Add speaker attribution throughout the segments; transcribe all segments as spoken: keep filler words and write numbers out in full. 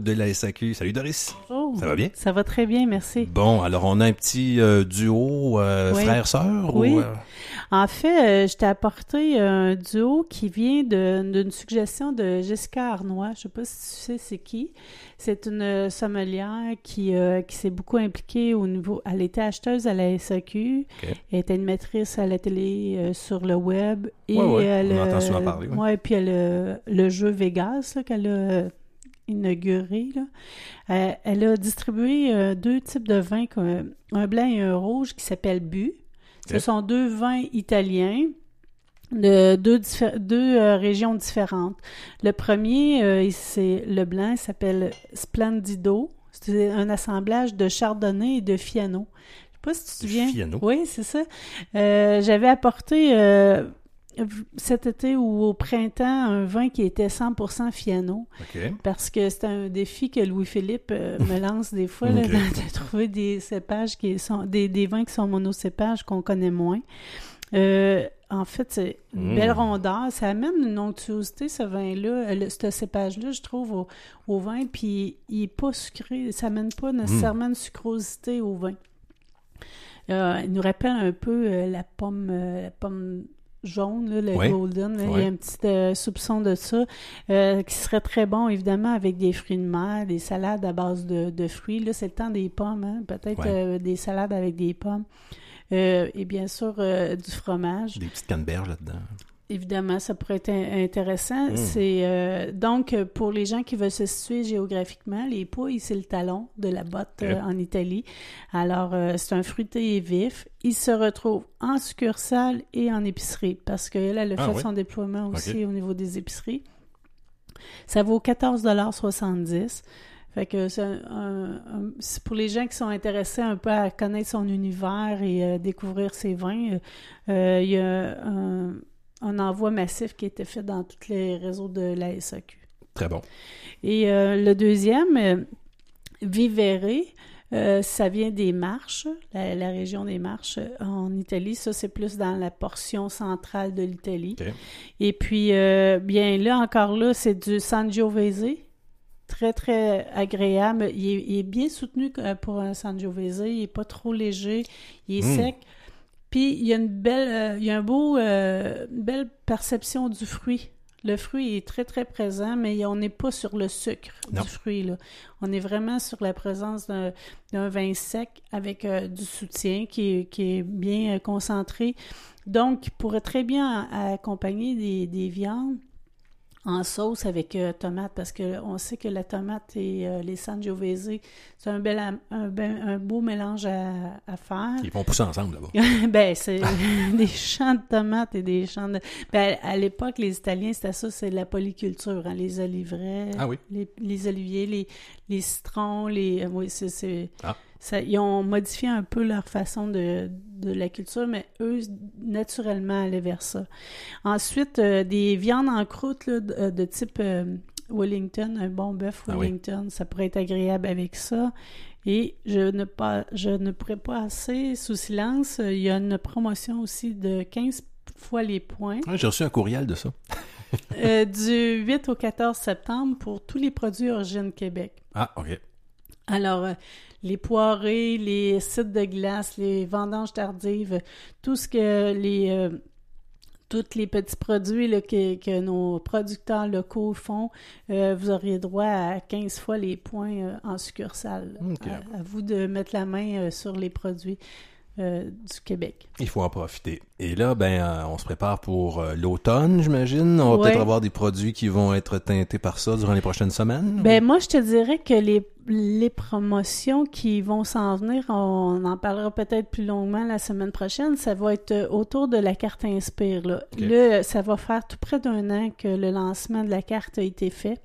Speaker 1: de la S A Q. Salut Doris.
Speaker 2: Bonjour.
Speaker 1: Ça va bien?
Speaker 2: Ça va très bien, merci.
Speaker 1: Bon, alors on a un petit euh, duo euh,
Speaker 2: Oui.
Speaker 1: frère-sœur?
Speaker 2: Oui.
Speaker 1: Ou, euh...
Speaker 2: En fait, euh, je t'ai apporté un duo qui vient de, d'une suggestion de Jessica Arnois. Je sais pas si tu sais c'est qui. C'est une sommelière qui, euh, qui s'est beaucoup impliquée au niveau... Elle était acheteuse à la S A Q.
Speaker 1: Okay.
Speaker 2: Elle était animatrice à la télé, euh, sur le web. Et
Speaker 1: ouais, ouais,
Speaker 2: elle,
Speaker 1: on entend souvent parler.
Speaker 2: Ouais, ouais puis elle a le jeu Vegas là, qu'elle a inauguré. Là. Euh, elle a distribué euh, deux types de vins, comme, un blanc et un rouge, qui s'appellent Bu. Ce okay. sont deux vins italiens de deux, diffé- deux euh, régions différentes. Le premier, euh, c'est le blanc, il s'appelle Splendido. C'est un assemblage de chardonnay et de fiano. Je sais pas si tu te souviens.
Speaker 1: Fiano?
Speaker 2: Oui, c'est ça. Euh, j'avais apporté euh, cet été ou au printemps un vin qui était cent pour cent fiano.
Speaker 1: Okay.
Speaker 2: Parce que c'est un défi que Louis-Philippe euh, me lance des fois, là, okay. de, de trouver des cépages qui sont des, des vins qui sont monocépages qu'on connaît moins. Euh, en fait, c'est une mmh. belle rondeur. Ça amène une onctuosité, ce vin-là, le, ce cépage-là, je trouve, au, au vin. Puis, il n'est pas sucré. Ça amène pas nécessairement mmh. une sucrosité au vin. Euh, il nous rappelle un peu euh, la pomme, euh, la pomme jaune, là, le
Speaker 1: ouais.
Speaker 2: golden. Là,
Speaker 1: ouais.
Speaker 2: Il y a un petit euh, soupçon de ça, euh, qui serait très bon, évidemment, avec des fruits de mer, des salades à base de, de fruits. Là, c'est le temps des pommes, hein? Peut-être
Speaker 1: ouais.
Speaker 2: euh, des salades avec des pommes. Euh, et bien sûr, euh, du fromage.
Speaker 1: Des petites canneberges là-dedans.
Speaker 2: Évidemment, ça pourrait être intéressant.
Speaker 1: Mmh.
Speaker 2: C'est euh, donc, pour les gens qui veulent se situer géographiquement, les Pouilles, c'est le talon de la botte okay. euh, en Italie. Alors, euh, c'est un fruité et vif. Il se retrouve en succursale et en épicerie parce qu'elle a le
Speaker 1: ah,
Speaker 2: fait
Speaker 1: oui.
Speaker 2: son déploiement aussi
Speaker 1: okay.
Speaker 2: au niveau des épiceries. Ça vaut quatorze dollars soixante-dix. Fait que c'est, un, un, un, c'est pour les gens qui sont intéressés un peu à connaître son univers et euh, découvrir ses vins. Euh, il y a un, un envoi massif qui a été fait dans tous les réseaux de la S A Q.
Speaker 1: Très bon.
Speaker 2: Et euh, le deuxième, euh, Vivere, euh, ça vient des Marches, la, la région des Marches en Italie. Ça, c'est plus dans la portion centrale de l'Italie.
Speaker 1: Okay.
Speaker 2: Et puis, euh, bien là, encore là, c'est du Sangiovese. Très, très agréable. Il est, il est bien soutenu pour un Sangiovese. Il n'est pas trop léger. Il est mmh. sec. Puis, il y a une belle, euh, il y a un beau, euh, une belle perception du fruit. Le fruit est très, très présent, mais on n'est pas sur le sucre non. du fruit, là. On est vraiment sur la présence d'un, d'un vin sec avec euh, du soutien qui est, qui est bien euh, concentré. Donc, il pourrait très bien accompagner des, des viandes en sauce avec euh, tomate, parce qu'on sait que la tomate et euh, les Sangiovese, c'est un, bel, un, un, un beau mélange à, à faire.
Speaker 1: Ils vont pousser ensemble là-bas.
Speaker 2: ben, c'est des champs de tomates et des champs de... Ben, à l'époque, les Italiens, c'était ça, c'est de la polyculture, hein, les oliveraies,
Speaker 1: ah, oui.
Speaker 2: les, les oliviers, les, les citrons, les... Oui, c'est... c'est...
Speaker 1: Ah.
Speaker 2: Ça, ils ont modifié un peu leur façon de, de la culture, mais eux, naturellement, allaient vers ça. Ensuite, euh, des viandes en croûte là, de, de type euh, Wellington, un bon bœuf Wellington, ah oui. ça pourrait être agréable avec ça. Et je ne, pas, je ne pourrais pas passer sous silence, il y a une promotion aussi de quinze fois les points.
Speaker 1: Ah, j'ai reçu un courriel de ça.
Speaker 2: euh, du huit au quatorze septembre pour tous les produits Origine Québec.
Speaker 1: Ah, OK.
Speaker 2: Alors, euh, les poirées, les cidres de glace, les vendanges tardives, tout ce que les... Euh, tous les petits produits là, que, que nos producteurs locaux font, euh, vous auriez droit à quinze fois les points euh, en succursale.
Speaker 1: Okay.
Speaker 2: À, à vous de mettre la main euh, sur les produits euh, du Québec.
Speaker 1: Il faut en profiter. Et là, ben, euh, on se prépare pour euh, l'automne, j'imagine. On va ouais. peut-être avoir des produits qui vont être teintés par ça durant les prochaines semaines.
Speaker 2: Ben ou... moi, je te dirais que les, les promotions qui vont s'en venir, on en parlera peut-être plus longuement la semaine prochaine, ça va être autour de la carte Inspire. Là, okay. là ça va faire tout près d'un an que le lancement de la carte a été fait.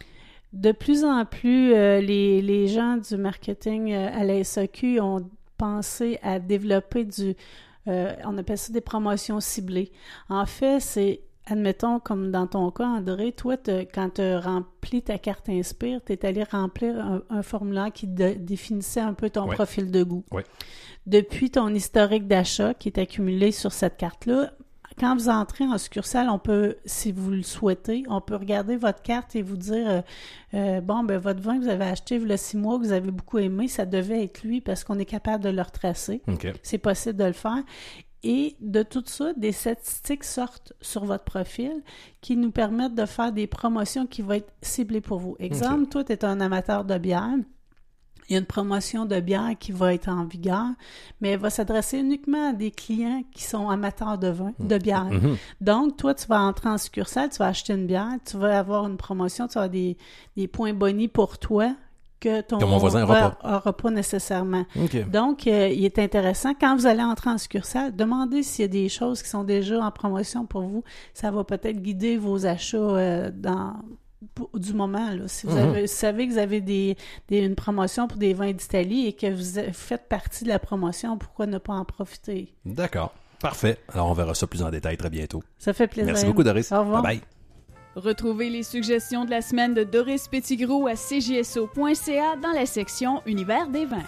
Speaker 2: De plus en plus, euh, les, les gens du marketing euh, à la S A Q ont pensé à développer du... Euh, on appelle ça des promotions ciblées. En fait, c'est, admettons, comme dans ton cas, André, toi, quand tu as rempli ta carte Inspire, tu es allé remplir un, un formulaire qui de, définissait un peu ton
Speaker 1: ouais.
Speaker 2: profil de goût.
Speaker 1: Ouais.
Speaker 2: Depuis ton historique d'achat qui est accumulé sur cette carte-là, quand vous entrez en succursale, on peut, si vous le souhaitez, on peut regarder votre carte et vous dire, euh, euh, bon, ben votre vin que vous avez acheté il y a six mois, que vous avez beaucoup aimé, ça devait être lui parce qu'on est capable de le retracer.
Speaker 1: Okay.
Speaker 2: C'est possible de le faire. Et de tout ça, des statistiques sortent sur votre profil qui nous permettent de faire des promotions qui vont être ciblées pour vous. Exemple, okay. Toi, tu es un amateur de bière. Il y a une promotion de bière qui va être en vigueur, mais elle va s'adresser uniquement à des clients qui sont amateurs de vin, de bière. Mm-hmm. Donc, toi, tu vas entrer en succursale, tu vas acheter une bière, tu vas avoir une promotion, tu vas avoir des, des points bonis pour toi que ton
Speaker 1: que mon voisin n'aura pas.
Speaker 2: Aura pas nécessairement.
Speaker 1: Okay.
Speaker 2: Donc, euh, il est intéressant, quand vous allez entrer en succursale, demandez s'il y a des choses qui sont déjà en promotion pour vous. Ça va peut-être guider vos achats euh, dans... du moment, là. Si vous, mm-hmm. avez, vous savez que vous avez des, des, une promotion pour des vins d'Italie et que vous faites partie de la promotion, pourquoi ne pas en profiter?
Speaker 1: D'accord. Parfait. Alors, on verra ça plus en détail très bientôt.
Speaker 2: Ça fait plaisir.
Speaker 1: Merci beaucoup, Doris.
Speaker 2: Au revoir.
Speaker 1: Bye bye.
Speaker 3: Retrouvez les suggestions de la semaine de Doris Petitgros à c j s o point c a dans la section Univers des vins.